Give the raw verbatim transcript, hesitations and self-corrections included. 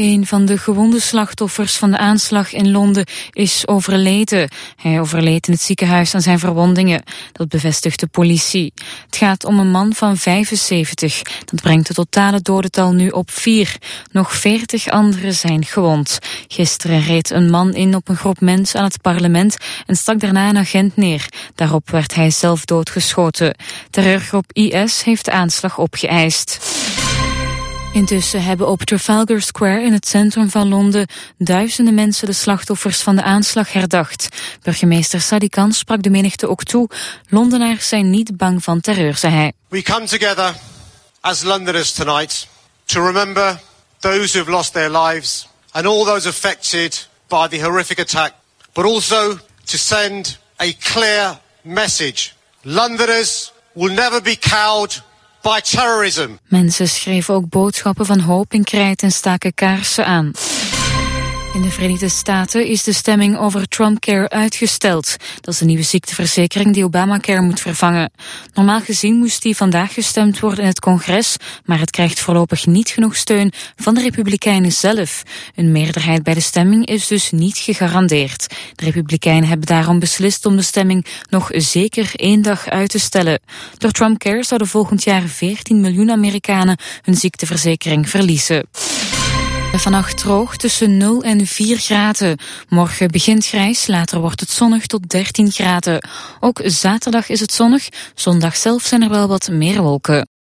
Een van de gewonde slachtoffers van de aanslag in Londen is overleden. Hij overleed in het ziekenhuis aan zijn verwondingen. Dat bevestigt de politie. Het gaat om een man van vijfenzeventig. Dat brengt het totale dodental nu op vier. Nog veertig anderen zijn gewond. Gisteren reed een man in op een groep mensen aan het parlement en stak daarna een agent neer. Daarop werd hij zelf doodgeschoten. Terreurgroep I S heeft de aanslag opgeëist. Intussen hebben op Trafalgar Square in het centrum van Londen duizenden mensen de slachtoffers van de aanslag herdacht. Burgemeester Sadiq Khan sprak de menigte ook toe. Londenaars zijn niet bang van terreur, zei hij. We come together as Londoners tonight to remember those who have lost their lives and all those affected by the horrific attack, but also to send a clear message. Londoners will never be cowed by terrorism. Mensen schreven ook boodschappen van hoop in krijt en staken kaarsen aan. In de Verenigde Staten is de stemming over Trumpcare uitgesteld. Dat is de nieuwe ziekteverzekering die Obamacare moet vervangen. Normaal gezien moest die vandaag gestemd worden in het congres, maar het krijgt voorlopig niet genoeg steun van de Republikeinen zelf. Een meerderheid bij de stemming is dus niet gegarandeerd. De Republikeinen hebben daarom beslist om de stemming nog zeker één dag uit te stellen. Door Trumpcare zouden volgend jaar veertien miljoen Amerikanen hun ziekteverzekering verliezen. Vannacht droog tussen nul en vier graden. Morgen begint grijs, later wordt het zonnig tot dertien graden. Ook zaterdag is het zonnig, zondag zelf zijn er wel wat meer wolken.